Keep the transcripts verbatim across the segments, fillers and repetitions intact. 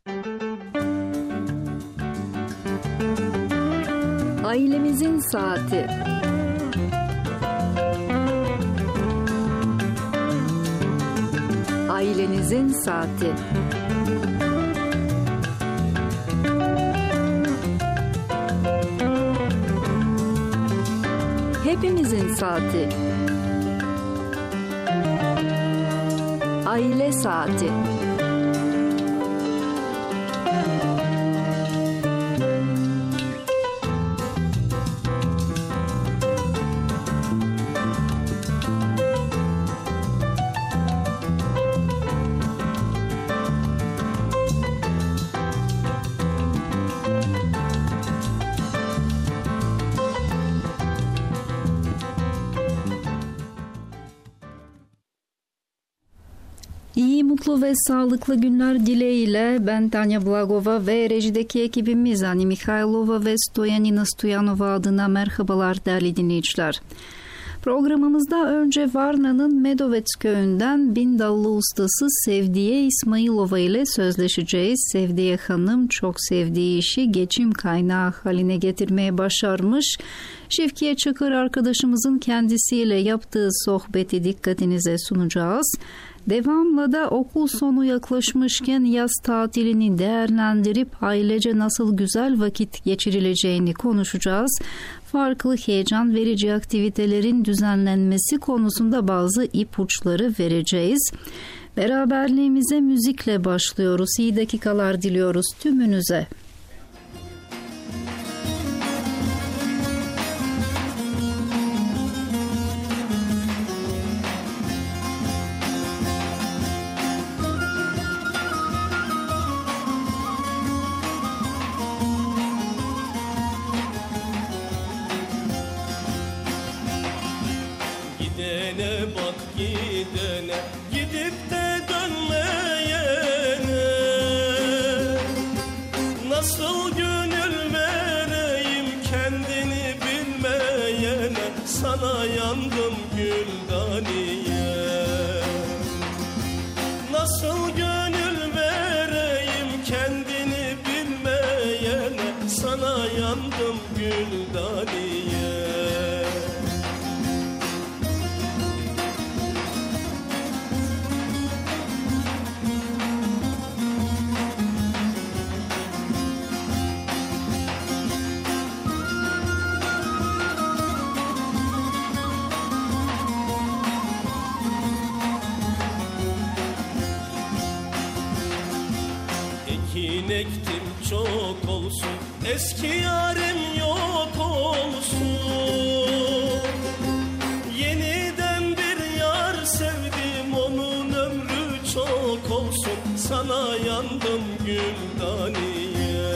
Ailemizin saati. Ailenizin saati. Hepimizin saati. Aile saati. İyi, mutlu ve sağlıklı günler dileğiyle ben Tanya Blagova ve rejideki ekibimiz Ani Mikhailova ve Stoyanina Stoyanova adına merhabalar değerli dinleyiciler. Programımızda önce Varna'nın Medovets köyünden bin dallı ustası Sevdiye İsmailova ile sözleşeceğiz. Sevdiye Hanım çok sevdiği işi geçim kaynağı haline getirmeye başarmış. Şevkiye Çakır arkadaşımızın kendisiyle yaptığı sohbeti dikkatinize sunacağız. Devamla da okul sonu yaklaşmışken yaz tatilini değerlendirip ailece nasıl güzel vakit geçirileceğini konuşacağız. Farklı heyecan verici aktivitelerin düzenlenmesi konusunda bazı ipuçları vereceğiz. Beraberliğimize müzikle başlıyoruz. İyi dakikalar diliyoruz tümünüze. Sana yandım Güldaniye. Nasıl gönül vereyim kendini bilmeyene, sana yandım Güldaniye. Ektim çok olsun, eski yarim yok olsun. Yeniden bir yar sevdim, onun ömrü çok olsun. Sana yandım Güldaniye.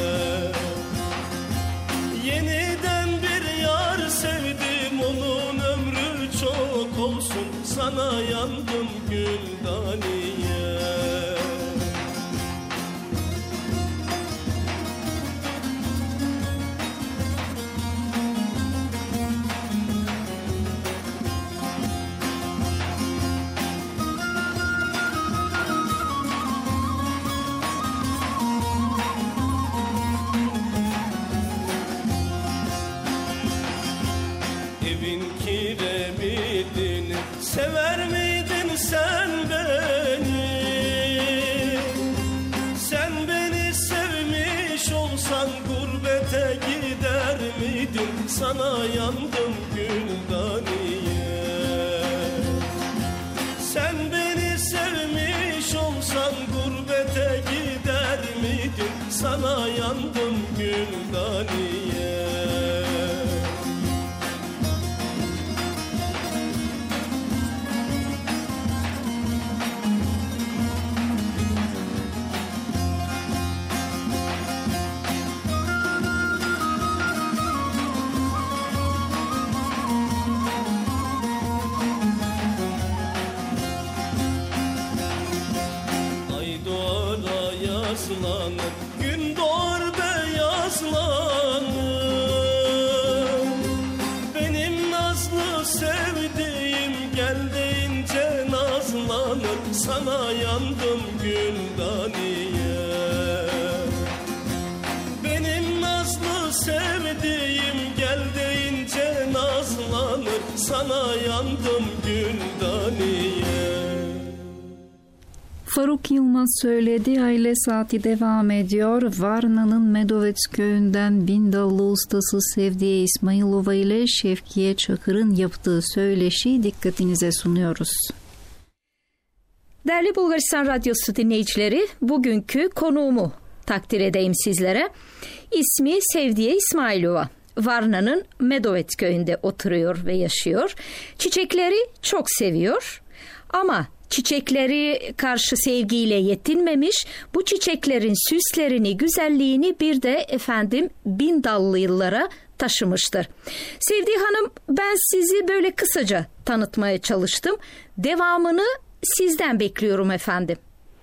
Yeniden bir yar sevdim, onun ömrü çok olsun. Sana yandım Güldaniye. Sever miydin sen beni? Sen beni sevmiş olsan gurbete gider miydin? Sana yandım Güldaniye. Sen beni sevmiş olsan gurbete gider miydin? Sana yandım Güldaniye. Beyazlanır, gün doğar beyazlanır. Benim nazlı sevdiğim gel deyince nazlanır. Sana yandım Güldaniye. sana yandım Gündaniye. Faruk Yılmaz söyledi. Aile Saati devam ediyor. Varna'nın Medovets köyünden Bindallı ustası Sevdiye İsmailova ile Şevkiye Çakır'ın yaptığı söyleşi dikkatinize sunuyoruz. Değerli Bulgaristan Radyosu dinleyicileri, bugünkü konuğumu takdir edeyim sizlere. İsmi Sevdiye İsmailova. Varna'nın Medovets köyünde oturuyor ve yaşıyor. Çiçekleri çok seviyor ama çiçekleri karşı sevgiyle yetinmemiş, bu çiçeklerin süslerini, güzelliğini bir de efendim Bindallı yıllara taşımıştır. Sevdiği Hanım, ben sizi böyle kısaca tanıtmaya çalıştım. Devamını sizden bekliyorum efendim.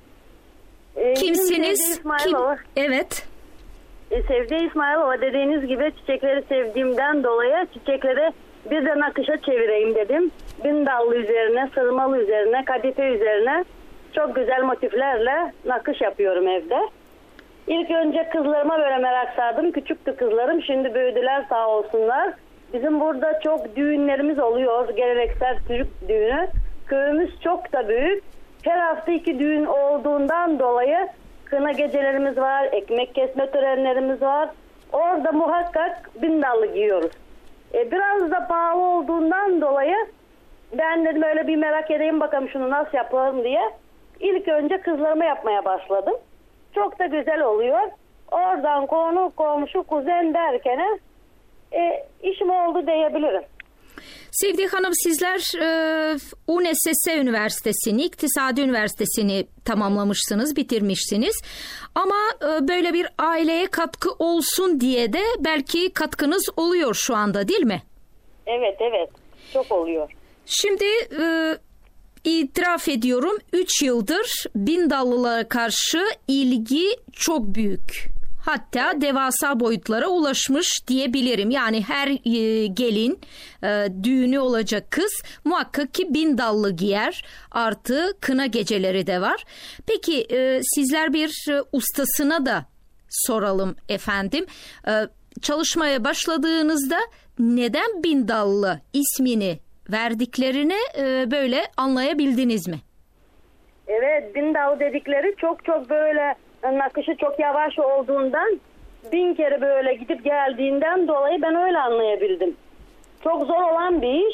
Ee, Kimsiniz? Kim? Evet. Ee, Sevdiye İsmailova, dediğiniz gibi çiçekleri sevdiğimden dolayı çiçekleri bir de nakışa çevireyim dedim. Bindallı üzerine, sırmalı üzerine, kadife üzerine çok güzel motiflerle nakış yapıyorum evde. İlk önce kızlarıma böyle merak sardım. Küçüktü kızlarım, şimdi büyüdüler sağ olsunlar. Bizim burada çok düğünlerimiz oluyor. Geleneksel Türk düğünü. Köyümüz çok da büyük. Her hafta iki düğün olduğundan dolayı kına gecelerimiz var, ekmek kesme törenlerimiz var. Orada muhakkak bindallı giyiyoruz. E, biraz da pahalı olduğundan dolayı ben dedim öyle bir merak edeyim bakalım şunu nasıl yapalım diye. İlk önce kızlarıma yapmaya başladım. Çok da güzel oluyor. Oradan konu, komşu, kuzen derken e, işim oldu diyebilirim. Sevdiği Hanım, sizler e, U N S S Üniversitesi'ni, İktisadi Üniversitesi'ni tamamlamışsınız, bitirmişsiniz. Ama e, böyle bir aileye katkı olsun diye de belki katkınız oluyor şu anda, değil mi? Evet, evet. Çok oluyor. Şimdi e, itiraf ediyorum, üç yıldır Bindallılara karşı ilgi çok büyük. Hatta devasa boyutlara ulaşmış diyebilirim. Yani her e, gelin, e, düğünü olacak kız muhakkak ki bindallı giyer. Artı kına geceleri de var. Peki e, sizler bir e, ustasına da soralım efendim. E, çalışmaya başladığınızda neden Bindallı ismini verdiklerini e, böyle anlayabildiniz mi? Evet, Bindallı dedikleri çok çok böyle nakışı çok yavaş olduğundan, bin kere böyle gidip geldiğinden dolayı ben öyle anlayabildim. Çok zor olan bir iş.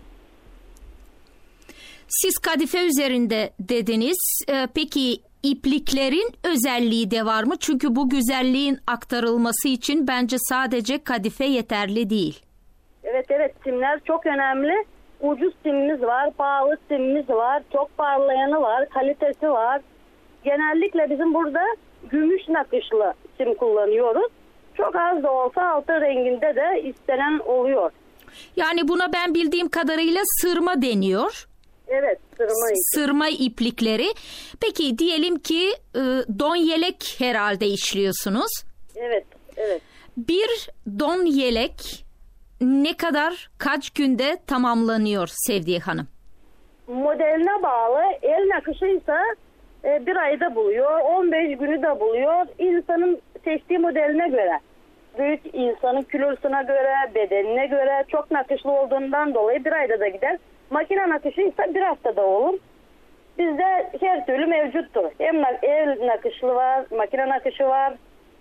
Siz kadife üzerinde dediniz. Ee, peki ipliklerin özelliği de var mı? Çünkü bu güzelliğin aktarılması için bence sadece kadife yeterli değil. Evet evet, simler çok önemli. Ucuz simimiz var, pahalı simimiz var, çok parlayanı var, kalitesi var. Genellikle bizim burada gümüş nakışlı sim kullanıyoruz. Çok az da olsa altın renginde de istenen oluyor. Yani buna ben bildiğim kadarıyla sırma deniyor. Evet, sırma iplik. Sırma iplikleri. Peki diyelim ki don yelek herhalde işliyorsunuz. Evet, evet. Bir don yelek ne kadar, kaç günde tamamlanıyor Sevdiye Hanım? Modeline bağlı. El nakışıysa bir ayda buluyor, on beş günü de buluyor. İnsanın seçtiği modeline göre, büyük insanın kilosuna göre, bedenine göre, çok nakışlı olduğundan dolayı bir ayda da gider. Makine nakışıysa bir haftada olur. Bizde her türlü mevcuttur. Hem el nakışlı var, makine nakışı var.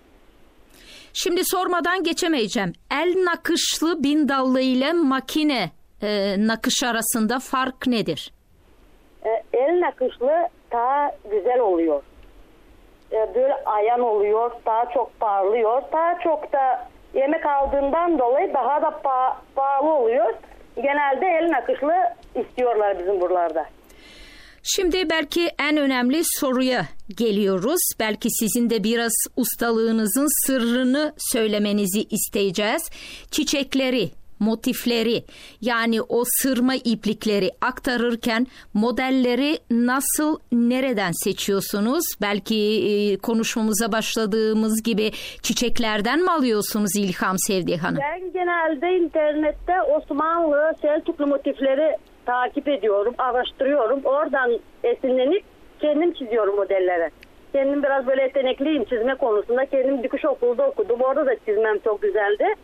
Şimdi sormadan geçemeyeceğim. El nakışlı bindallı ile makine e, nakış arasında fark nedir? E, el nakışlı daha güzel oluyor. E, böyle ayan oluyor, daha çok parlıyor. Daha çok da yemek aldığından dolayı daha da pa- pahalı oluyor. Genelde el nakışlı istiyorlar bizim buralarda. Şimdi belki en önemli soruya geliyoruz. Belki sizin de biraz ustalığınızın sırrını söylemenizi isteyeceğiz. Çiçekleri, motifleri, yani o sırma iplikleri aktarırken modelleri nasıl, nereden seçiyorsunuz? Belki e, konuşmamıza başladığımız gibi çiçeklerden mi alıyorsunuz ilham Sevdiye Hanım? Ben genelde internette Osmanlı, Selçuklu motifleri takip ediyorum, araştırıyorum. Oradan esinlenip kendim çiziyorum modelleri. Kendim biraz böyle yetenekliyim çizme konusunda. Kendim dikiş okulda okudum. Orada da çizmem çok güzeldi.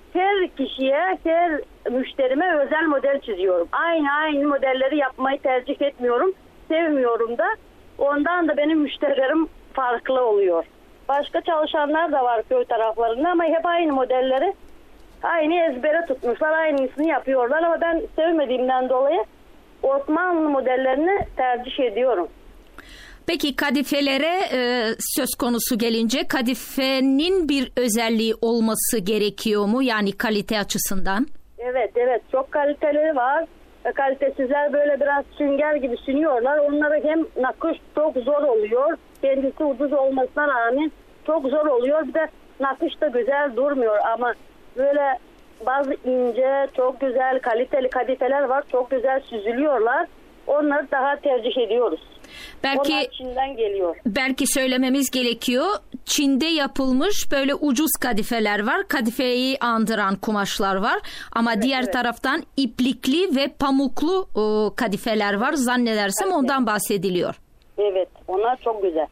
her kişiye, her müşterime özel model çiziyorum. Aynı aynı modelleri yapmayı tercih etmiyorum. Sevmiyorum da. Ondan da benim müşterilerim farklı oluyor. Başka çalışanlar da var köy taraflarında ama hep aynı modelleri aynı ezbere tutmuşlar. Aynısını yapıyorlar ama ben sevmediğimden dolayı Osmanlı modellerini tercih ediyorum. Peki kadifelere e, söz konusu gelince kadifenin bir özelliği olması gerekiyor mu? Yani kalite açısından. Evet evet çok kaliteli var. Kalitesizler böyle biraz sünger gibi sünüyorlar. Onlara hem nakış çok zor oluyor. Kendisi ucuz olmasına rağmen çok zor oluyor. Bir de nakış da güzel durmuyor ama böyle bazı ince, çok güzel, kaliteli kadifeler var. Çok güzel süzülüyorlar. Onları daha tercih ediyoruz. Belki onlar Çin'den geliyor. Belki söylememiz gerekiyor. Çin'de yapılmış böyle ucuz kadifeler var. Kadifeyi andıran kumaşlar var. Ama evet, diğer evet. taraftan iplikli ve pamuklu o, kadifeler var. Zannedersem evet. ondan bahsediliyor. Evet, onlar çok güzel.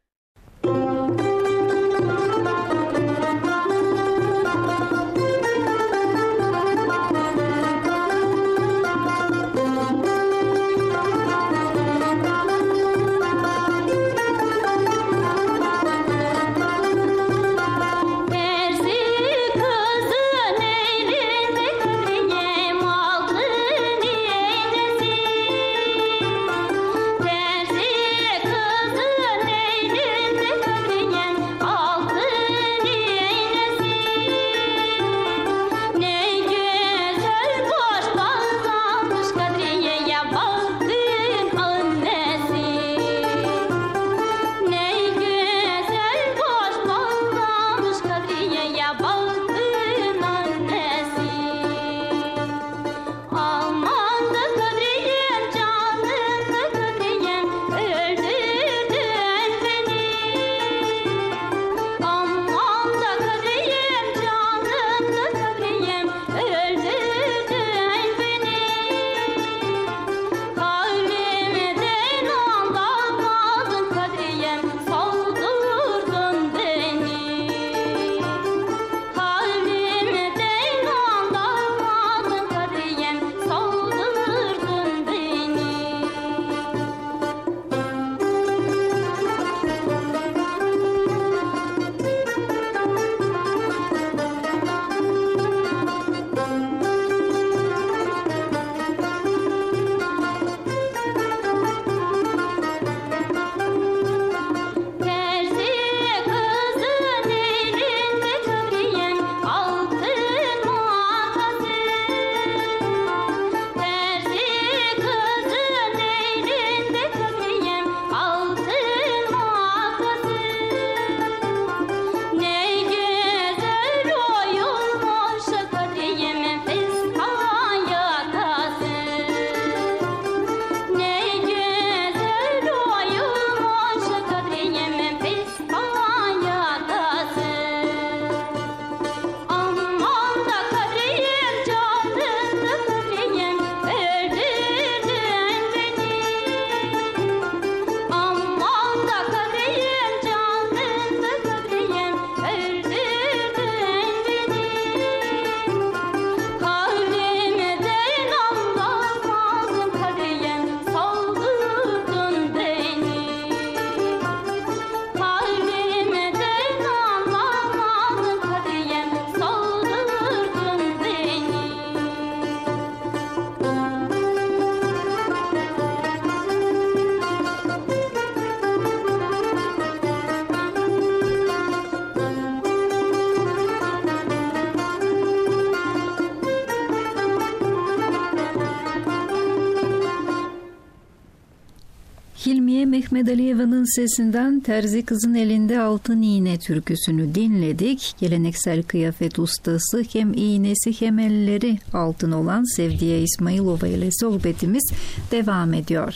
Hilmiye Mehmedaliyeva'nın sesinden Terzi Kızın Elinde Altın İğne türküsünü dinledik. Geleneksel kıyafet ustası, hem iğnesi hem elleri altın olan Sevdiye İsmailova ile sohbetimiz devam ediyor.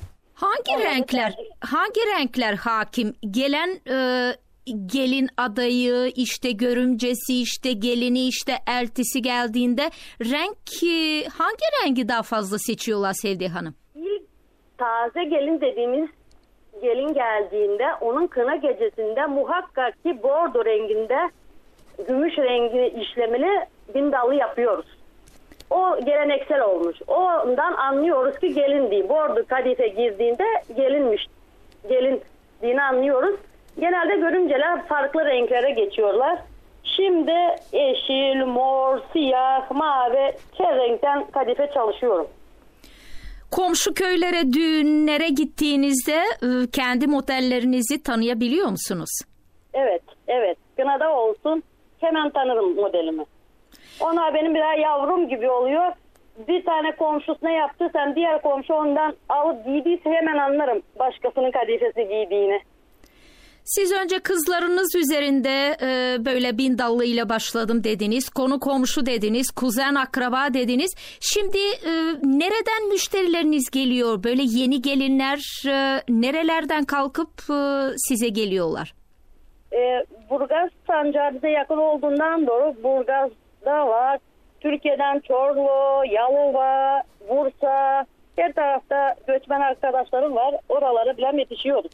Hangi renkler hangi renkler hakim? Gelen e, gelin adayı, işte görümcesi, işte gelini, işte eltisi geldiğinde renk e, hangi rengi daha fazla seçiyorlar Sevdiye Hanım? Taze gelin dediğimiz gelin geldiğinde onun kına gecesinde muhakkak ki bordo renginde gümüş rengi işlemeli bin dallı yapıyoruz. O geleneksel olmuş. Ondan anlıyoruz ki gelin değil. Bordo kadife girdiğinde gelinmiş. Gelindiğini anlıyoruz. Genelde görümceler farklı renklere geçiyorlar. Şimdi yeşil, mor, siyah, mavi, her renkten kadife çalışıyorum. Komşu köylere, düğünlere gittiğinizde kendi modellerinizi tanıyabiliyor musunuz? Evet, evet. Kınada olsun hemen tanırım modelimi. Onlar benim biraz yavrum gibi oluyor. Bir tane komşusuna yaptıysam diğer komşu ondan alıp giydiyse hemen anlarım başkasının kadifesi giydiğini. Siz önce kızlarınız üzerinde e, böyle bin dallıyla başladım dediniz. Konu komşu dediniz. Kuzen akraba dediniz. Şimdi e, nereden müşterileriniz geliyor? Böyle yeni gelinler e, nerelerden kalkıp e, size geliyorlar? E, Burgaz sancağı bize yakın olduğundan dolayı Burgaz'da var. Türkiye'den Çorlu, Yalova, Bursa, her tarafta göçmen arkadaşlarım var. Oralara bile yetişiyoruz.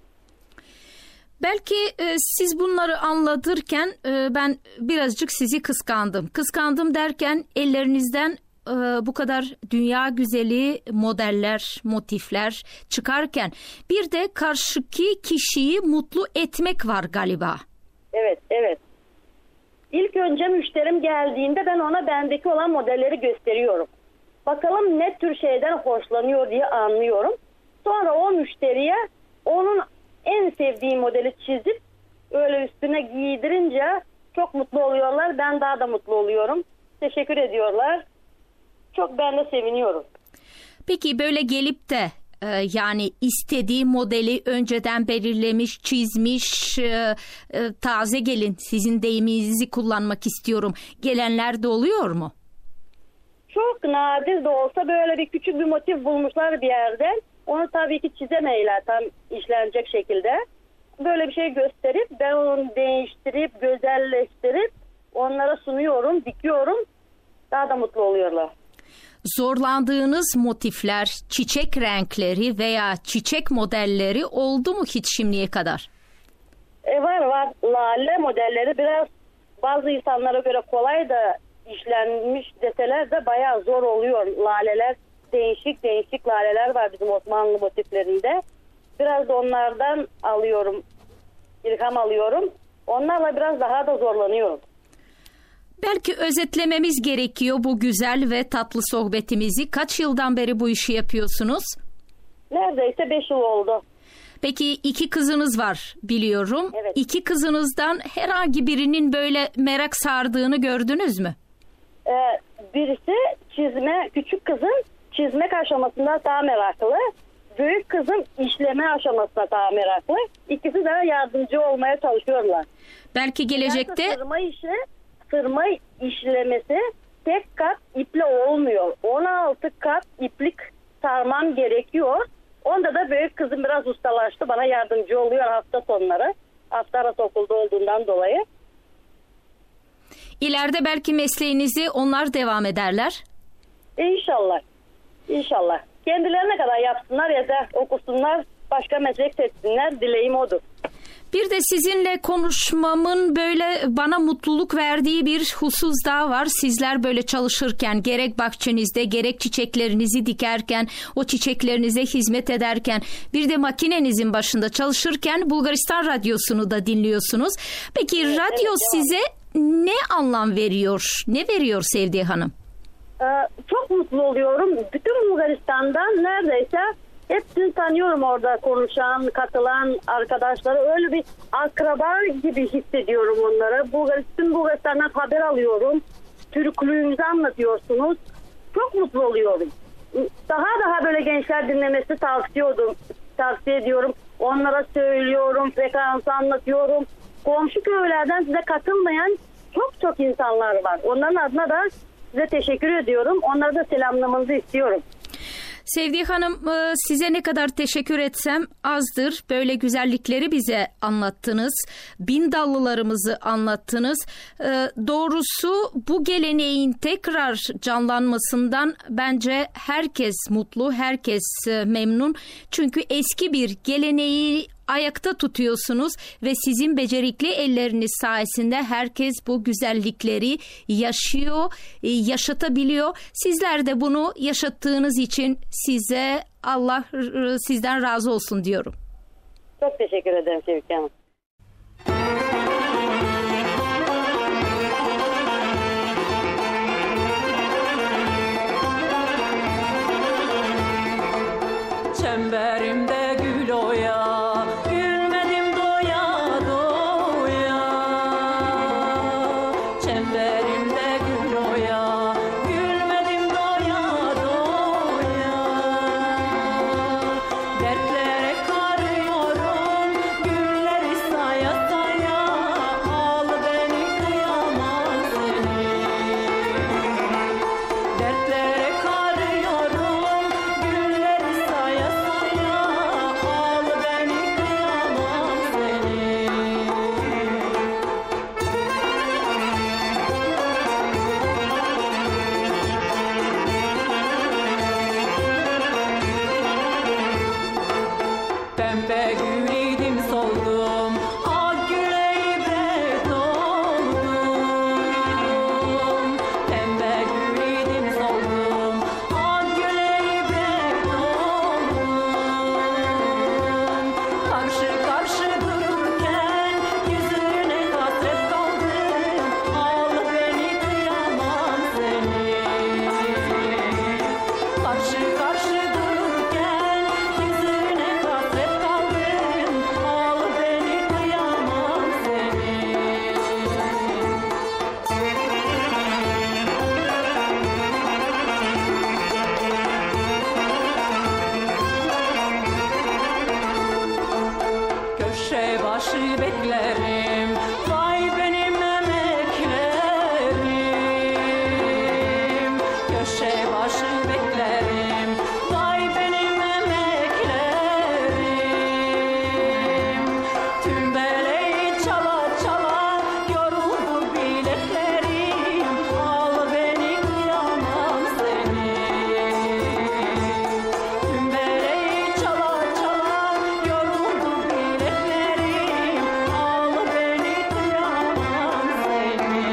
Belki e, siz bunları anlatırken e, ben birazcık sizi kıskandım. Kıskandım derken ellerinizden e, bu kadar dünya güzeli modeller, motifler çıkarken bir de karşıki kişiyi mutlu etmek var galiba. Evet, evet. İlk önce müşterim geldiğinde ben ona bendeki olan modelleri gösteriyorum. Bakalım ne tür şeyden hoşlanıyor diye anlıyorum. Sonra o müşteriye onun en sevdiği modeli çizip öyle üstüne giydirince çok mutlu oluyorlar. Ben daha da mutlu oluyorum. Teşekkür ediyorlar. Çok ben de seviniyorum. Peki böyle gelip de e, yani istediği modeli önceden belirlemiş, çizmiş, e, e, taze gelin, sizin deyiminizi kullanmak istiyorum. Gelenler de oluyor mu? Çok nadir de olsa böyle bir küçük bir motif bulmuşlar bir yerden. Onu tabii ki çizemeyler tam işlenecek şekilde. Böyle bir şey gösterip ben onu değiştirip, güzelleştirip onlara sunuyorum, dikiyorum. Daha da mutlu oluyorlar. Zorlandığınız motifler, çiçek renkleri veya çiçek modelleri oldu mu hiç şimdiye kadar? E var var. Lale modelleri biraz bazı insanlara göre kolay da işlenmiş deseler de bayağı zor oluyor. Laleler, değişik değişik laleler var bizim Osmanlı motiflerinde. Biraz da onlardan alıyorum, ilham alıyorum. Onlarla biraz daha da zorlanıyorum. Belki özetlememiz gerekiyor bu güzel ve tatlı sohbetimizi. Kaç yıldan beri bu işi yapıyorsunuz? Neredeyse beş yıl oldu. Peki iki kızınız var biliyorum. Evet. İki kızınızdan herhangi birinin böyle merak sardığını gördünüz mü? Ee, birisi çizme, küçük kızım çizmek aşamasında daha meraklı. Büyük kızım işleme aşamasında daha meraklı. İkisi de yardımcı olmaya çalışıyorlar. Belki gelecekte... Yani sırma işi, sırma işlemesi tek kat iple olmuyor. on altı kat iplik sarmam gerekiyor. Onda da büyük kızım biraz ustalaştı. Bana yardımcı oluyor hafta sonları. Hafta arası okulda olduğundan dolayı. İleride belki mesleğinizi onlar devam ederler. İnşallah. İnşallah. Kendilerine kadar yapsınlar ya da okusunlar, başka meslek seçsinler. Dileğim odur. Bir de sizinle konuşmamın böyle bana mutluluk verdiği bir husus daha var. Sizler böyle çalışırken, gerek bahçenizde gerek çiçeklerinizi dikerken, o çiçeklerinize hizmet ederken, bir de makinenizin başında çalışırken Bulgaristan Radyosu'nu da dinliyorsunuz. Peki evet, radyo evet, size ne anlam veriyor? Ne veriyor Sevdiye Hanım? Ee, çok mutlu oluyorum. Bütün Bulgaristan'dan neredeyse hepsini tanıyorum, orada konuşan, katılan arkadaşları. Öyle bir akraba gibi hissediyorum onlara. Bulgaristan, Bulgaristan'dan haber alıyorum. Türklüğünüzü anlatıyorsunuz. Çok mutlu oluyorum. Daha daha böyle gençler dinlemesi tavsiye ediyorum. Tavsiye ediyorum. Onlara söylüyorum, frekansı anlatıyorum. Komşu köylerden size katılmayan çok çok insanlar var. Onların adına da size teşekkür ediyorum. Onlara da selamlamanızı istiyorum. Sevdiye Hanım, size ne kadar teşekkür etsem azdır. Böyle güzellikleri bize anlattınız. Bin dallılarımızı anlattınız. Doğrusu bu geleneğin tekrar canlanmasından bence herkes mutlu, herkes memnun. Çünkü eski bir geleneği ayakta tutuyorsunuz ve sizin becerikli elleriniz sayesinde herkes bu güzellikleri yaşıyor, yaşatabiliyor. Sizler de bunu yaşattığınız için size Allah sizden razı olsun diyorum. Çok teşekkür ederim Şevki Hanım. Çemberimde gül oya, gülmedim doya doya. Çemberimde gül oya, gülmedim doya doya. Dertlere karıyorum, gülleri saya saya. Al beni kıyamam seni. Dertlere karıyorum, gülleri saya saya. Al beni kıyamam seni. Pembe gül idim soldum, ak güle ibret oldum. Pembe gül idim soldum, ak güle ibret oldum. Karşı karşı dururken yüzüne hasret kaldım. Al beni kıyamam seni. Karşı karşı dururken yüzüne hasret kaldım. Al beni kıyamam seni. Köşe başı beklerim, vay benim emeklerim. Köşe başı beklerim, vay benim emeklerim. Tümbeleyi çala çala yoruldu bileklerim. Al beni kıyamam seni. Tümbeleyi çala çala yoruldu bileklerim. Al beni kıyamam seni.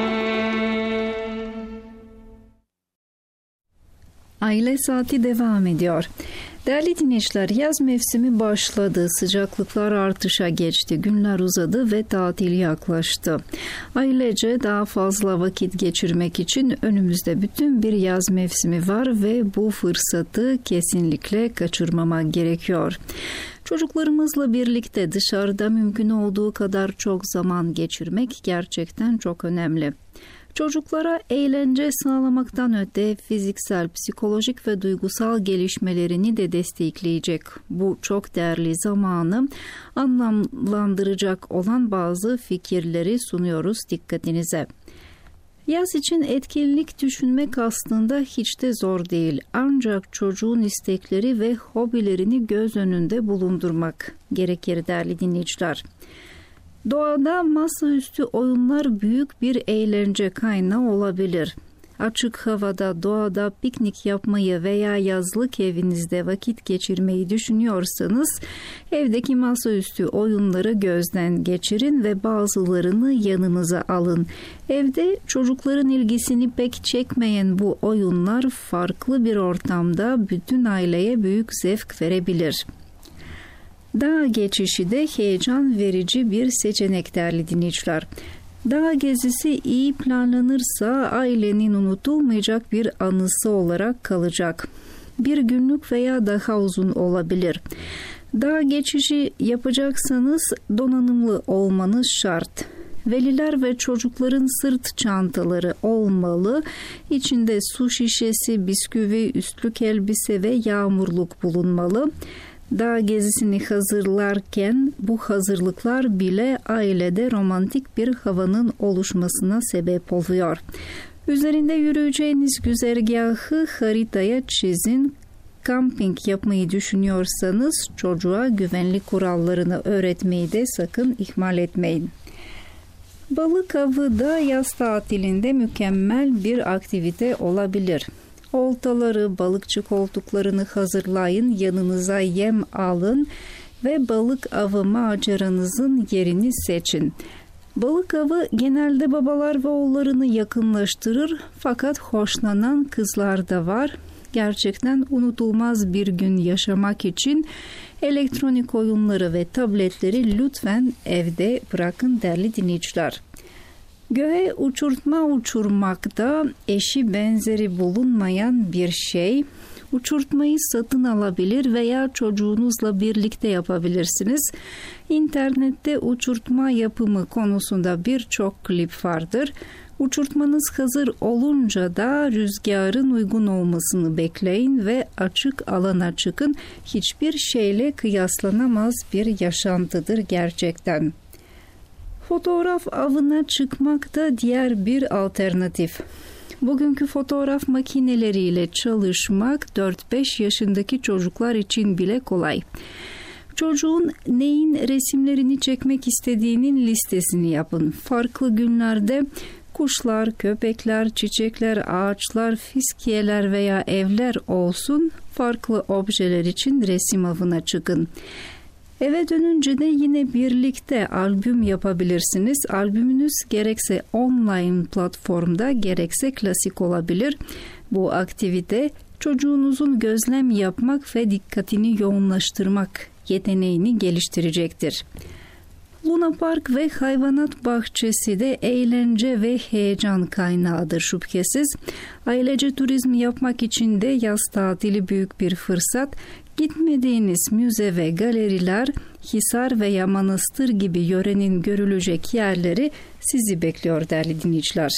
Aile Saati devam ediyor. Değerli dinleyiciler, yaz mevsimi başladı, sıcaklıklar artışa geçti, günler uzadı ve tatil yaklaştı. Ailece daha fazla vakit geçirmek için önümüzde bütün bir yaz mevsimi var ve bu fırsatı kesinlikle kaçırmamak gerekiyor. Çocuklarımızla birlikte dışarıda mümkün olduğu kadar çok zaman geçirmek gerçekten çok önemli. Çocuklara eğlence sağlamaktan öte fiziksel, psikolojik ve duygusal gelişmelerini de destekleyecek bu çok değerli zamanı anlamlandıracak olan bazı fikirleri sunuyoruz dikkatinize. Yaz için etkinlik düşünmek aslında hiç de zor değil. Ancak çocuğun istekleri ve hobilerini göz önünde bulundurmak gerekir değerli dinleyiciler. Doğada masaüstü oyunlar büyük bir eğlence kaynağı olabilir. Açık havada doğada piknik yapmayı veya yazlık evinizde vakit geçirmeyi düşünüyorsanız evdeki masaüstü oyunları gözden geçirin ve bazılarını yanınıza alın. Evde çocukların ilgisini pek çekmeyen bu oyunlar farklı bir ortamda bütün aileye büyük zevk verebilir. Dağ geçişi de heyecan verici bir seçenek değerli dinleyiciler. Dağ gezisi iyi planlanırsa ailenin unutulmayacak bir anısı olarak kalacak. Bir günlük veya daha uzun olabilir. Dağ geçişi yapacaksanız donanımlı olmanız şart. Veliler ve çocukların sırt çantaları olmalı. İçinde su şişesi, bisküvi, üstlük elbise ve yağmurluk bulunmalı. Dağ gezisini hazırlarken bu hazırlıklar bile ailede romantik bir havanın oluşmasına sebep oluyor. Üzerinde yürüyeceğiniz güzergahı haritaya çizin. Kamping yapmayı düşünüyorsanız çocuğa güvenlik kurallarını öğretmeyi de sakın ihmal etmeyin. Balık avı da yaz tatilinde mükemmel bir aktivite olabilir. Oltaları, balıkçı koltuklarını hazırlayın, yanınıza yem alın. ve balık avı maceranızın yerini seçin. Balık avı genelde babalar ve oğullarını yakınlaştırır fakat hoşlanan kızlar da var. Gerçekten unutulmaz bir gün yaşamak için elektronik oyunları ve tabletleri lütfen evde bırakın değerli dinleyiciler. Göğe uçurtma uçurmak da eşi benzeri bulunmayan bir şey. Uçurtmayı satın alabilir veya çocuğunuzla birlikte yapabilirsiniz. İnternette uçurtma yapımı konusunda birçok klip vardır. Uçurtmanız hazır olunca da rüzgarın uygun olmasını bekleyin ve açık alana çıkın. Hiçbir şeyle kıyaslanamaz bir yaşantıdır gerçekten. Fotoğraf avına çıkmak da diğer bir alternatif. Bugünkü fotoğraf makineleriyle çalışmak dört beş yaşındaki çocuklar için bile kolay. Çocuğun neyin resimlerini çekmek istediğinin listesini yapın. Farklı günlerde kuşlar, köpekler, çiçekler, ağaçlar, fiskiyeler veya evler olsun, farklı objeler için resim avına çıkın. Eve dönünce de yine birlikte albüm yapabilirsiniz. Albümünüz gerekse online platformda gerekse klasik olabilir. Bu aktivite çocuğunuzun gözlem yapmak ve dikkatini yoğunlaştırmak yeteneğini geliştirecektir. Luna Park ve hayvanat bahçesi de eğlence ve heyecan kaynağıdır şüphesiz. Ailece turizm yapmak için de yaz tatili büyük bir fırsat. Gitmediğiniz müze ve galeriler, Hisar veya Manastır gibi yörenin görülecek yerleri sizi bekliyor değerli dinleyiciler.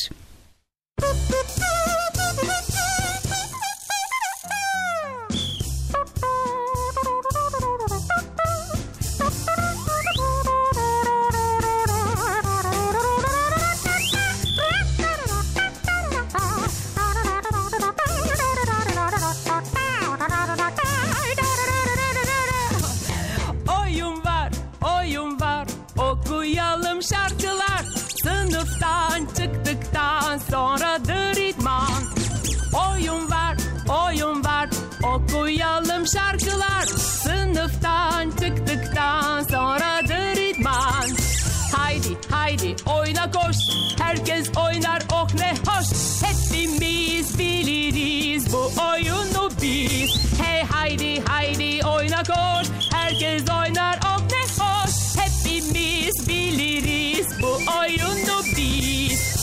Şarkılar sınıftan çıktıktan sonradır idman. Oyun var, oyun var, okuyalım şarkılar sınıftan çıktıktan sonradır idman. Haydi haydi oyna koş, herkes oynar oh ne hoş. Hepimiz biliriz bu oyunu biz. Hey haydi haydi oyna koş, herkes oynar oh ne hoş. Hepimiz biliriz bu oyunu biz.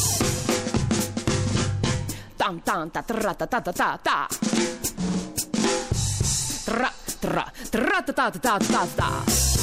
Tam tam ta tra ta ta ta ta ta. Tra tra tra ta ta ta ta ta.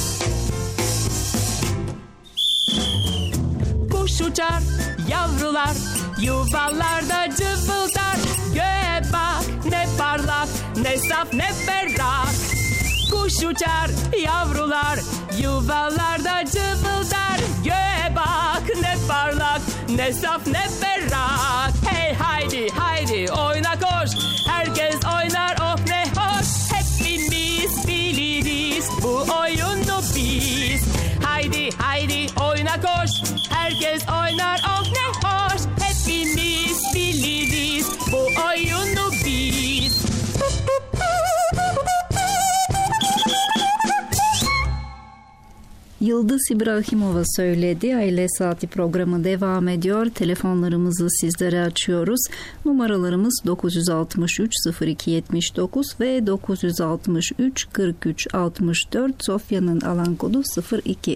Kuş uçar, yavrular yuvalarda cıvıldar. Göğe bak ne parlak, ne saf ne berrak. Kuş uçar, yavrular yuvalarda cıvıldar. Göğe bak ne parlak, ne saf ne berrak. Hey haydi haydi oyna koş, herkes oynar oh ne hoş. Hepimiz biliriz bu oyunu biz. Haydi haydi oyna koş, herkes oynar oh ne hoş. Hepimiz biliriz bu oyunu biz. Yıldız İbrahimova söyledi. Aile Saati programı devam ediyor. Telefonlarımızı sizlere açıyoruz. Numaralarımız dokuz altı üç sıfır iki yetmiş dokuz ve dokuz altı üç kırk üç altmış dört. Sofya'nın alan kodu sıfır iki.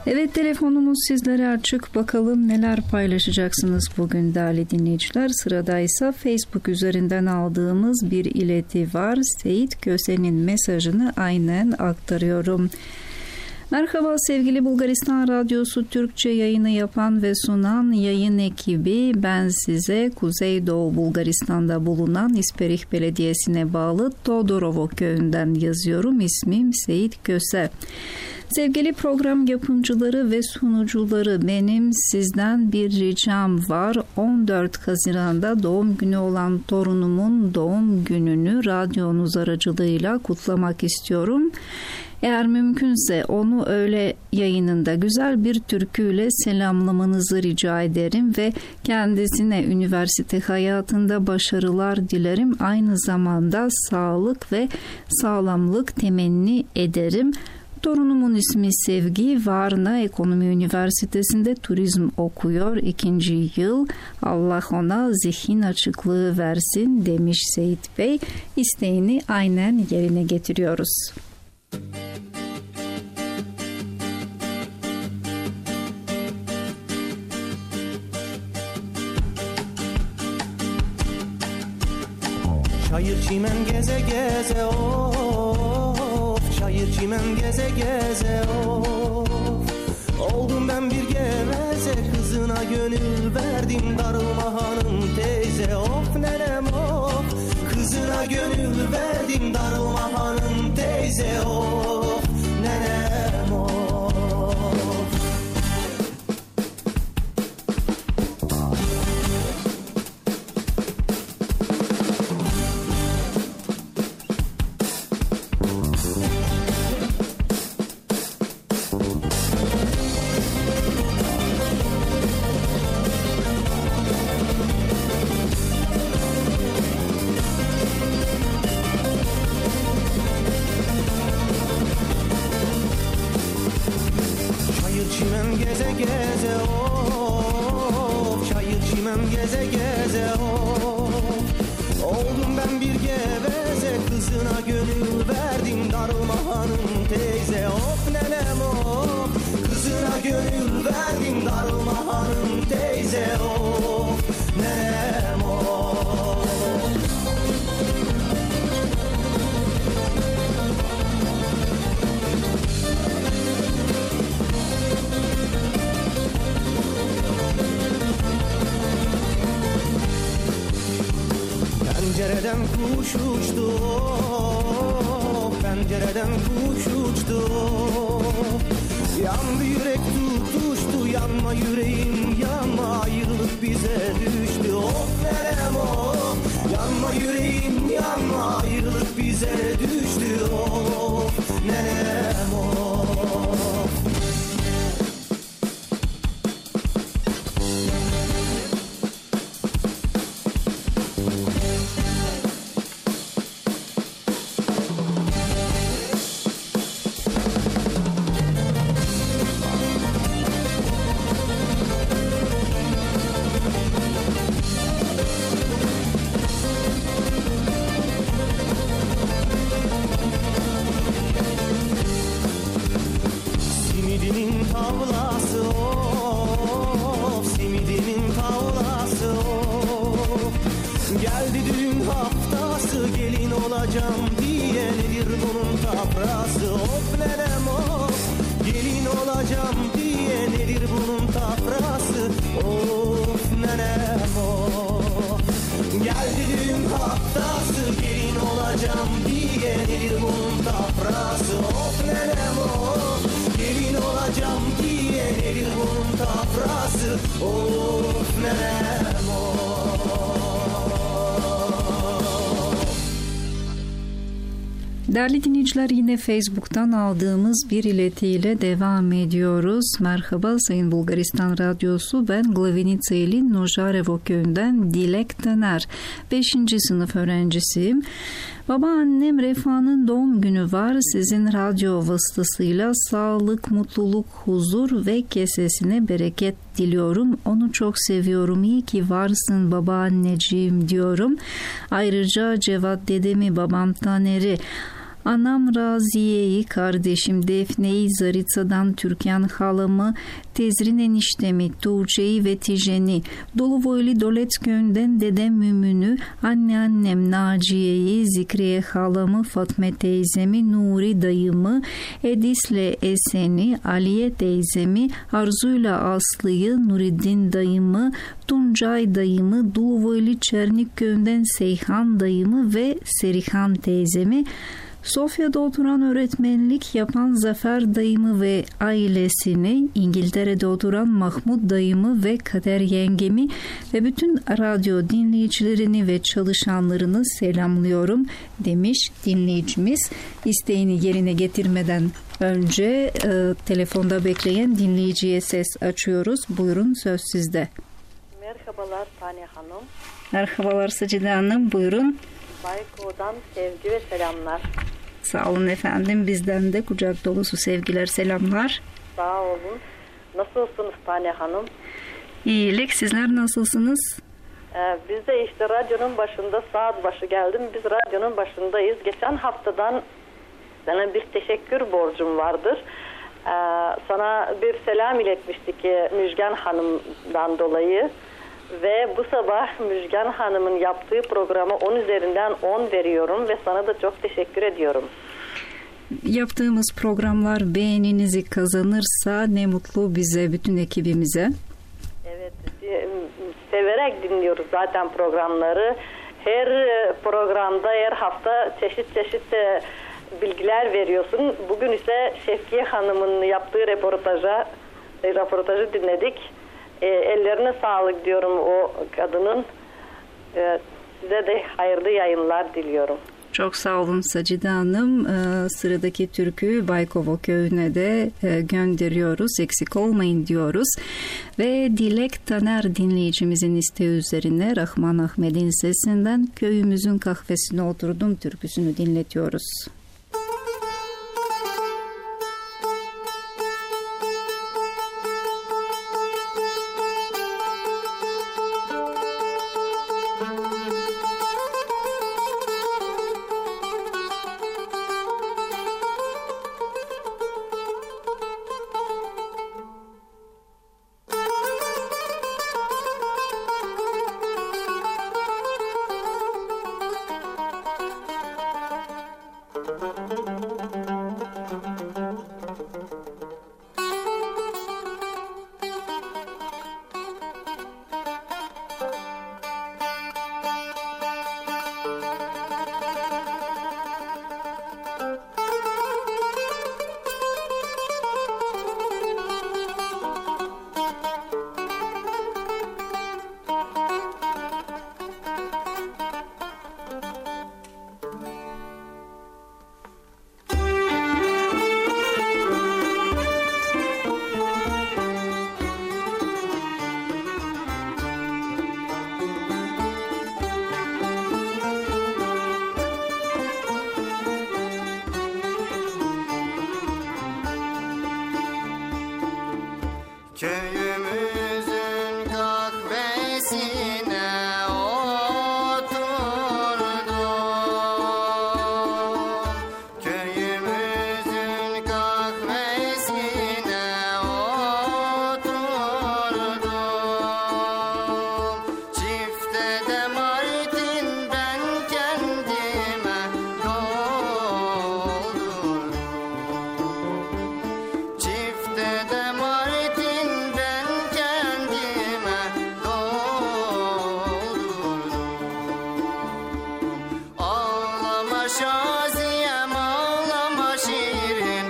Evet, telefonumuz sizlere açık. Bakalım neler paylaşacaksınız bugün değerli dinleyiciler. Sırada ise Facebook üzerinden aldığımız bir ileti var. Seyit Köse'nin mesajını aynen aktarıyorum. Merhaba sevgili Bulgaristan Radyosu Türkçe yayını yapan ve sunan yayın ekibi. Ben size Kuzeydoğu Bulgaristan'da bulunan İsperih Belediyesi'ne bağlı Todorovo köyünden yazıyorum. İsmim Seyit Köse. Sevgili program yapımcıları ve sunucuları, benim sizden bir ricam var. on dört Haziran'da doğum günü olan torunumun doğum gününü radyonuz aracılığıyla kutlamak istiyorum. Eğer mümkünse onu öğle yayınında güzel bir türküyle selamlamanızı rica ederim ve kendisine üniversite hayatında başarılar dilerim. Aynı zamanda sağlık ve sağlamlık temenni ederim. Torunumun ismi Sevgi, Varna Ekonomi Üniversitesi'nde turizm okuyor, ikinci yıl. Allah ona zihin açıklığı versin demiş Seyit Bey. İsteğini aynen yerine getiriyoruz. Çayır çimen geze geze of, çayır çimen geze geze of. Oldum ben bir geveze, kızına gönül verdim, darılma hanım teyze. Of nenem of, kızına gönül verdim, darılma hanım teyze. Of nenem of. Pencereden kuş uçtu, pencereden kuş uçtu. Yandı yürek tutuştu, yanma yüreğim yanma, ayrılık bize düştü. Of nenem of, yanma yüreğim yanma, ayrılık bize düştü. Of nenem of. Değerli dinleyiciler, yine Facebook'tan aldığımız bir iletiyle devam ediyoruz. Merhaba Sayın Bulgaristan Radyosu, ben Glavinica ili Nožarevo köyünden Dilek Taner. beşinci sınıf öğrencisiyim. Babaannem Refa'nın doğum günü var. Sizin radyo vasıtasıyla sağlık, mutluluk, huzur ve kesesine bereket diliyorum. Onu çok seviyorum. İyi ki varsın babaanneciğim diyorum. Ayrıca Cevat dedemi, babam Taner'i, Anam Raziye'yi, kardeşim Defne'yi, Zaritsa'dan Türkan halamı, Tezrin eniştemi, Tuğçe'yi ve Tijen'i, Doluvoyli Doletköy'den dedem Mümün'ü, anneannem Naciye'yi, Zikriye halamı, Fatme teyzemi, Nuri dayımı, Edis'le Esen'i, Aliye teyzemi, Arzu'yla Aslı'yı, Nureddin dayımı, Tuncay dayımı, Duluvoyli Çernikköy'den Seyhan dayımı ve Serihan teyzemi, Sofya'da oturan öğretmenlik yapan Zafer dayımı ve ailesini, İngiltere'de oturan Mahmut dayımı ve Kader yengemi ve bütün radyo dinleyicilerini ve çalışanlarını selamlıyorum demiş dinleyicimiz. İsteğini yerine getirmeden önce e, telefonda bekleyen dinleyiciye ses açıyoruz. Buyurun, söz sizde. Merhabalar Tane Hanım. Merhabalar Sacide Hanım, buyurun. Bayko'dan sevgi ve selamlar. Sağ olun efendim, bizden de kucak dolusu sevgiler, selamlar. Sağ olun. Nasılsınız Tane Hanım? İyilik, sizler nasılsınız? Ee, biz de işte radyonun başında, saat başı geldim. Biz radyonun başındayız. Geçen haftadan sana bir teşekkür borcum vardır. Ee, sana bir selam iletmiştik ki Müjgan Hanım'dan dolayı. Ve bu sabah Müjgan Hanım'ın yaptığı programa on üzerinden on veriyorum ve sana da çok teşekkür ediyorum. Yaptığımız programlar beğeninizi kazanırsa ne mutlu bize, bütün ekibimize. Evet, severek dinliyoruz zaten programları. Her programda, her hafta çeşit çeşit bilgiler veriyorsun. Bugün ise Şefkiye Hanım'ın yaptığı röportaja, röportajı dinledik. E, ellerine sağlık diyorum o kadının. E, size de hayırlı yayınlar diliyorum. Çok sağ olun Sacide Hanım. Ee, sıradaki türküyü Baykova köyüne de e, gönderiyoruz. Eksik olmayın diyoruz. Ve Dilek Taner dinleyicimizin isteği üzerine Rahman Ahmet'in sesinden Köyümüzün Kahvesine Oturdum türküsünü dinletiyoruz. Köyümüzün kahvesine oturdum. Köyümüzün kahvesine oturdum. Çifte de martin ben kendime doldurdum. Çifte de martin ben kendime doldurdum. Ağlama Şaziyem, ağlama şirin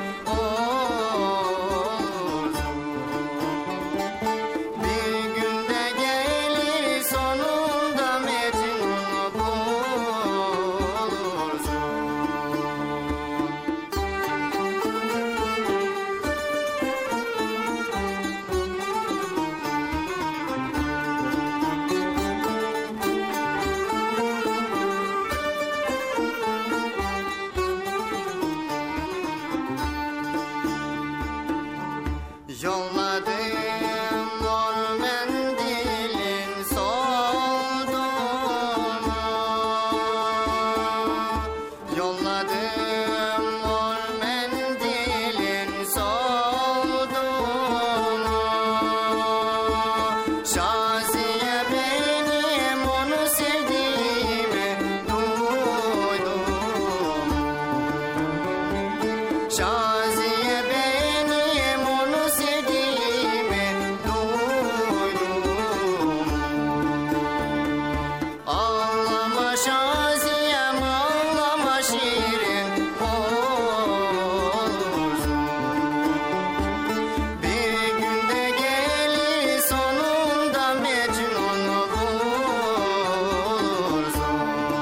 olursun. Bir günde gelir sonunda Mecnun bulursun. Şaziye benim onu sevdiğimi duydum. Ağlama Şaziyem ağlama şirin olursun. Bir günde gelir sonunda Mecnun olursun.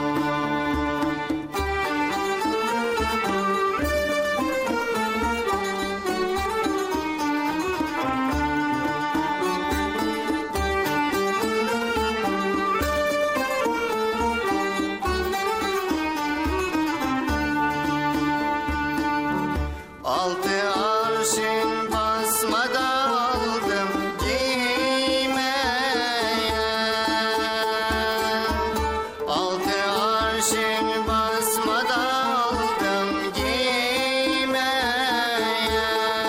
Altı arşın basmada aldım giymeye. Altı arşın basmada aldım giymeye.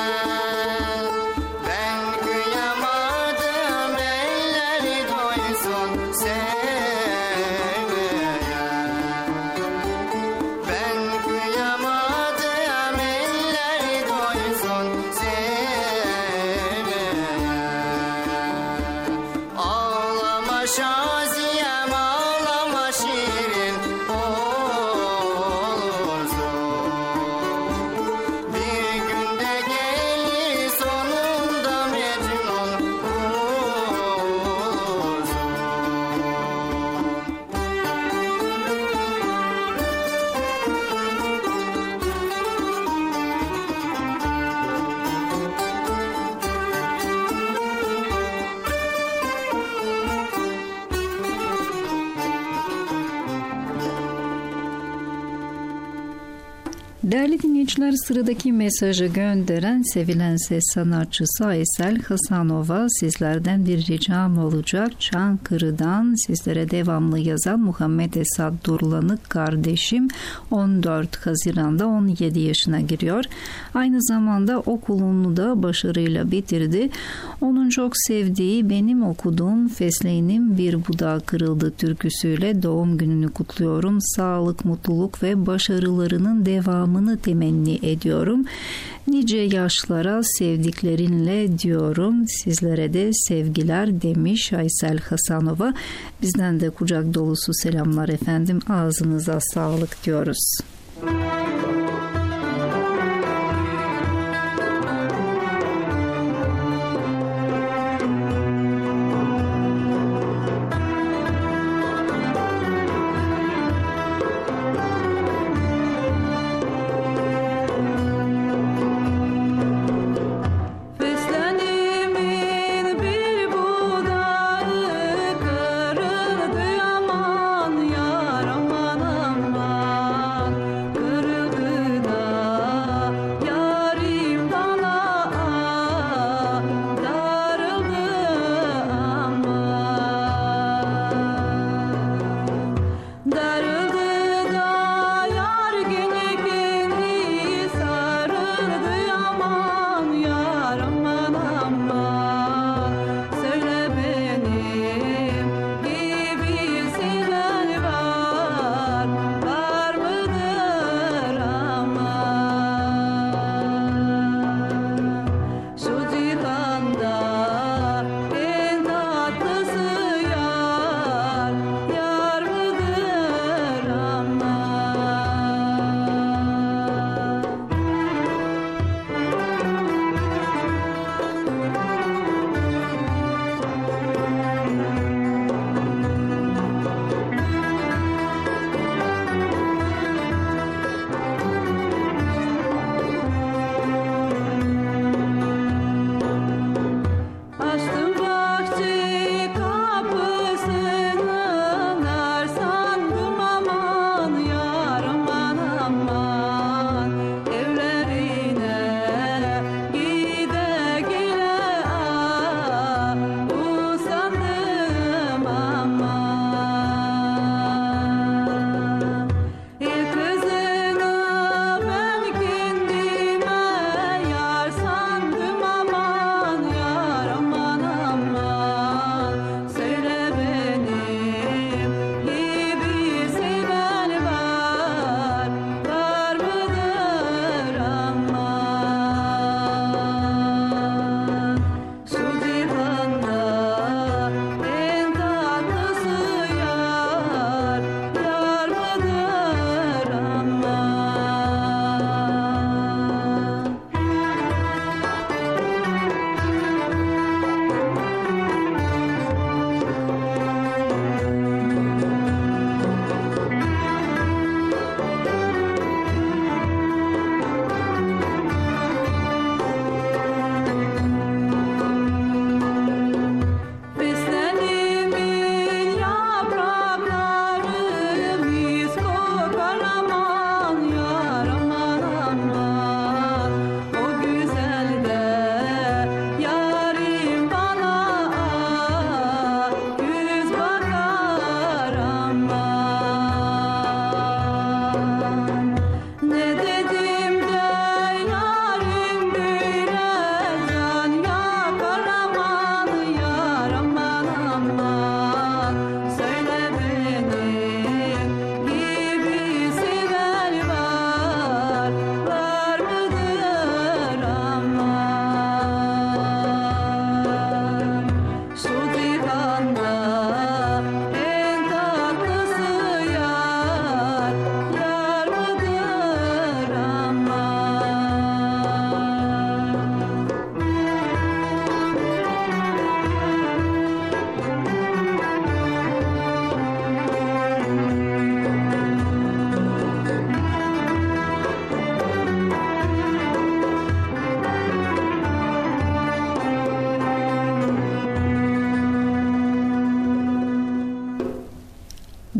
Ben kıyamadım elleri doysun sevmeye. Ben kıyamadım elleri doysun sevmeye. Ağlama Şaziyem ağlama şirin olursun. Bir günde gelir sonunda Mecnun olursun. Değerli dinleyiciler, sıradaki mesajı gönderen sevilen ses sanatçısı Aysel Hasanova. Sizlerden bir ricam olacak. Çankırı'dan sizlere devamlı yazan Muhammed Esad Durlanık kardeşim on dört Haziran'da on yedi yaşına giriyor. Aynı zamanda okulunu da başarıyla bitirdi. Onun çok sevdiği Benim Okuduğum Fesleğenim Bir Budağı Kırıldı türküsüyle doğum gününü kutluyorum. Sağlık, mutluluk ve başarılarının devamını temenni ediyorum. Nice yaşlara sevdiklerinle diyorum. Sizlere de sevgiler demiş Aysel Hasanova. Bizden de kucak dolusu selamlar efendim. Ağzınıza sağlık diyoruz. Feslenimin bir budağı kırıldı aman yar aman aman.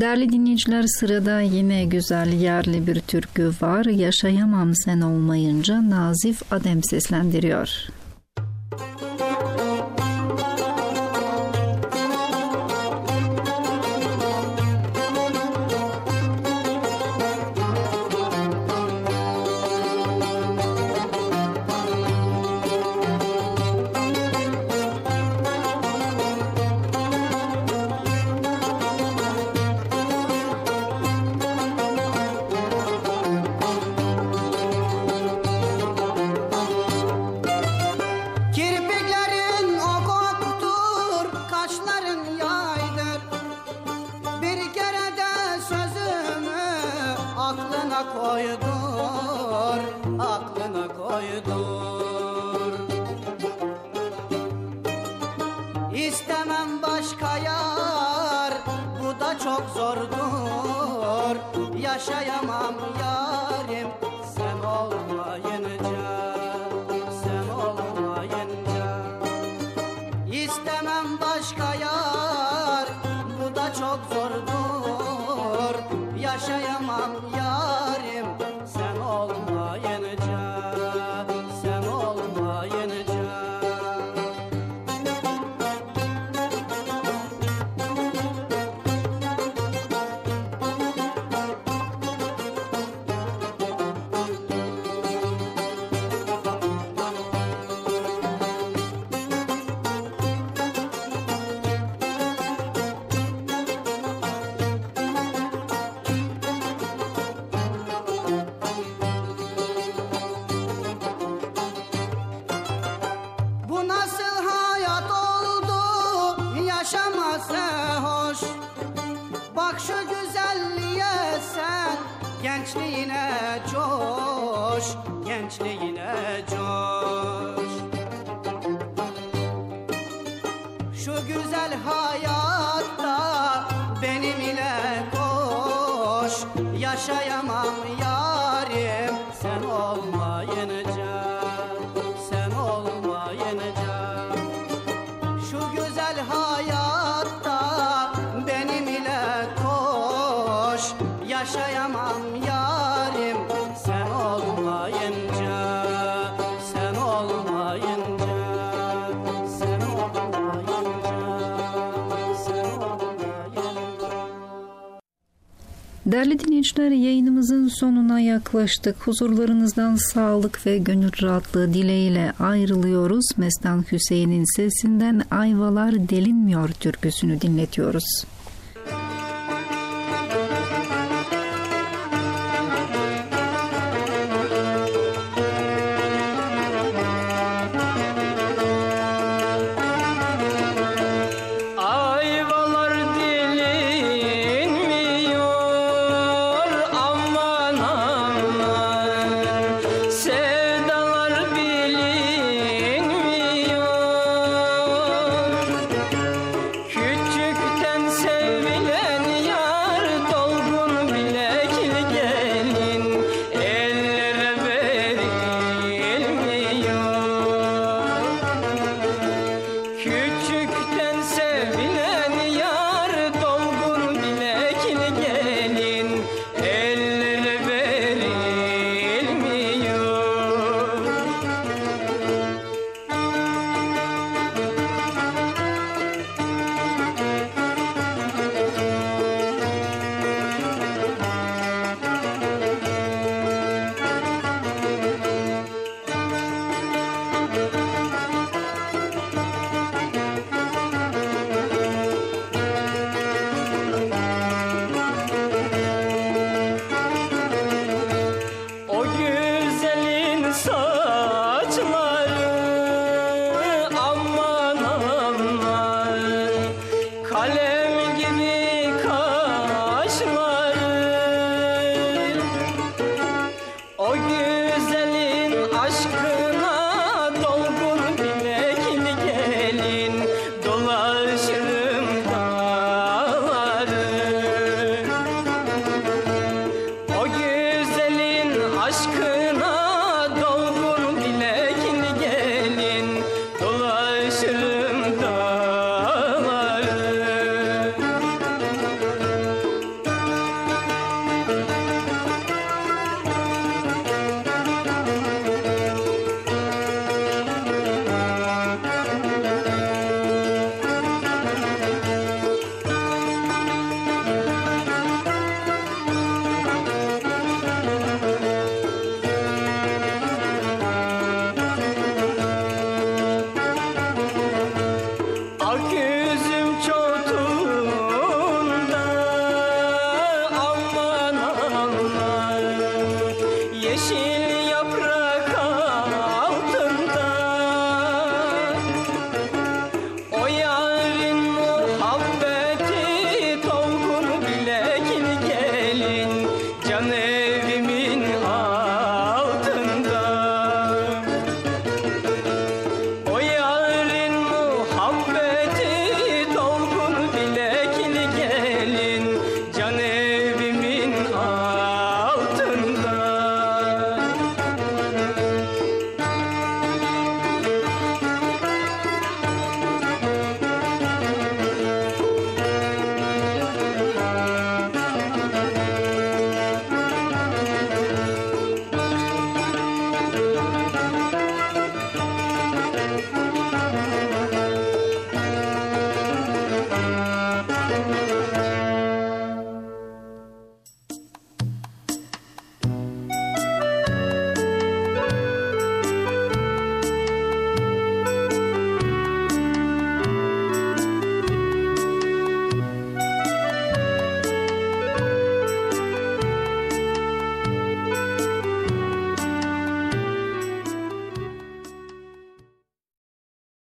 Değerli dinleyiciler, sırada yine güzel yerli bir türkü var. Yaşayamam sen olmayınca Nazif Adem seslendiriyor. koydur, aklına koydur. İstemem başka yar, bu da çok zordur. Yaşayamam yarim, sen olmayınca, sen olmayınca. İstemem başka yar, bu da çok zordur. Yaşayamam yarim, sen olmayınca, sen olmayınca. Bu nasıl hayat oldu, yaşaması hoş. Bak şu güzelliğe sen, gençliğine coş, gençliğine coş. Şu güzel hayatta benim ile koş. Yaşayamam yarim, sen olmayınca, sen olmayınca. Şu güzel hayatta benim ile koş. Yaşayamam yarim, sen olmayınca, sen olmayınca, sen olmayınca, sen olmayınca. Değerli dinleyiciler, yayınımızın sonuna yaklaştık. Huzurlarınızdan sağlık ve gönül rahatlığı dileğiyle ayrılıyoruz. Mestan Hüseyin'in sesinden Ayvalar Delinmiyor türküsünü dinletiyoruz.